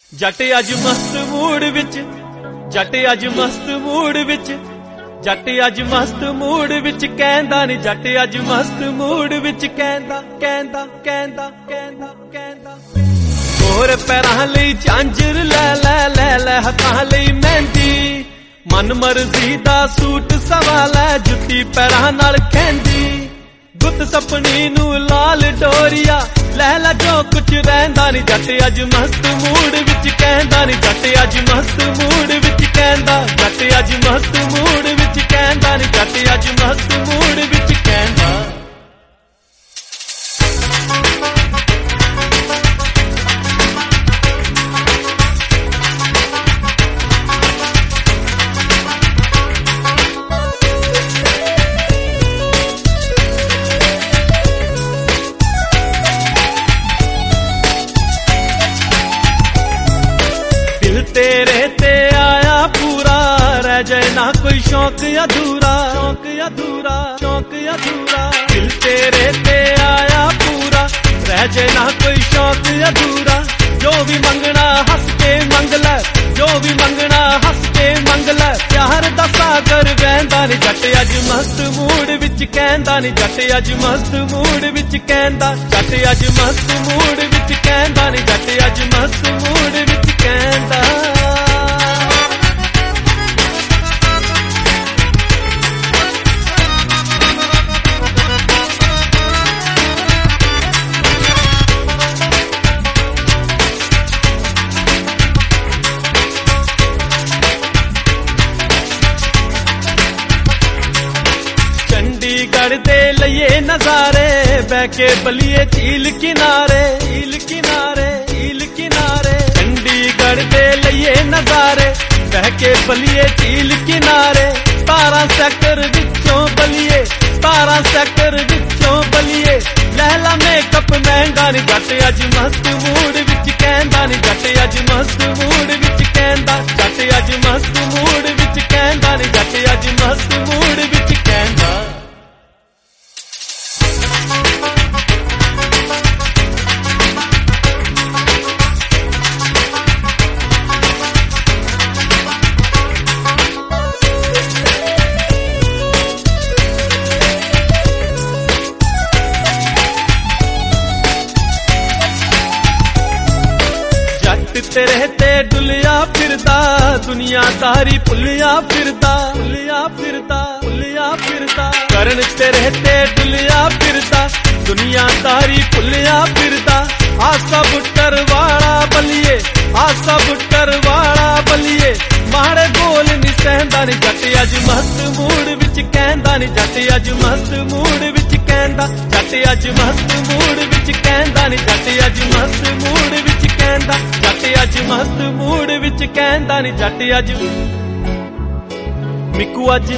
ਜੱਟ ਅੱਜ ਮਸਤ ਮੂਡ ਵਿੱਚ, ਜੱਟ ਅੱਜ ਮਸਤ ਮੂਡ ਵਿੱਚ, ਜੱਟ ਅੱਜ ਮਸਤ ਮੂਡ ਵਿੱਚ ਕਹਿੰਦਾ ਨੀ, ਜੱਟ ਅੱਜ ਮਸਤ ਮੂਡ ਵਿੱਚ ਕਹਿੰਦਾ ਕਹਿੰਦਾ ਕਹਿੰਦਾ ਕਹਿੰਦਾ ਕਹਿੰਦਾ ਹੋਰ ਪੈਰਾਂ ਲਈ ਝਾਂਜਰ ਲੈ ਲੈ ਲੈ ਲੈ, ਹੱਥਾਂ ਲਈ ਮਹਿੰਦੀ, ਮਨ ਮਰਜ਼ੀ ਦਾ ਸੂਟ ਸਵਾ ਲੈ, ਜੁੱਤੀ ਪੈਰਾਂ ਨਾਲ ਖਹਿੰਦੀ, ਗੁੱਤ ਸਪਣੀ ਨੂੰ ਲਾਲ ਡੋਰੀਆ ਲੈ ਲੈ, ਜੋ ਕੁਛ ਰਹਿੰਦਾ ਨੀ, ਜੱਟ ਅੱਜ ਮਸਤ ਮੂਡ ਵਿੱਚ ਕਹਿੰਦਾ ਨੀ, ਜੱਟ ਅੱਜ ਮਸਤ ਮੂਡ ਵਿੱਚ ਕਹਿੰਦਾ, ਜੱਟ ਅੱਜ ਮਸਤ ਮੂਡ ਵਿੱਚ ਕਹਿੰਦਾ ਨੀ, ਜੱਟ ਅੱਜ ਮਸਤ ਮੂਡ ਵਿੱਚ ਕਹਿੰਦਾ। तेरे ते आया पूरा, रह जाए ना कोई शौक अधूरा, शौक अधूरा, शौक अधूरा, दिल तेरे ते आया पूरा, रह जाए ना कोई शौक अधूरा, जो भी मंगना हंस के मंग ले, जो भी मंगना हंस के मंग ले, प्यार दा सागर बहंदा नी, जट अज मस्त मूड विच कहंदा नी, जट अज मस्त मूड विच कहंदा, जट अज मस्त मूड विच कहंदा नी, जट अज मस्त मूड विच कहंदा। चंडीगढ़ दे लइए नजारे, बह के बलिए झील किनारे, झील किनारे, झील किनारे, चंडीगढ़ दे लइए नजारे, बह के बलिए झील किनारे, 17 सेक्टर विचों बलिए, 17 सेक्टर विचों बलिए, लहला मेकअप महंगा नी, जट अज मस्त मूड विच कहंदा नी, जट अज मस्त मूड विच कहंदा, जट अज मस्त मूड विच कहंदा नी, जट अज मस्त मूड विच कहंदा। तेरे ते डुलिया फिरदा, दुनियादारी भुलिया फिरदा, भुलिया फिरदा, भुलिया फिरदा, करन तेरे ते डुलिया फिरदा, दुनियादारी भुलिया फिरदा, आसा बुट्टर वाला बलिए, आसा बुट्टर वाला बलिए, माड़े बोल नी सहंदा नी, जट अज मस्त मूड विच कहंदा नी, जट अज मस्त मूड विच कहंदा, जट अज मस्त मूड विच कहंदा नी, जट अज मस्त मूड विच कहंदा, जट अज मस्त मूड विच कहंदा नी, जट अज मिकू अज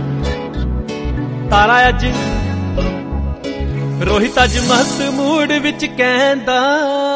तारा अज रोहित अज मस्त मूड विच कहंदा।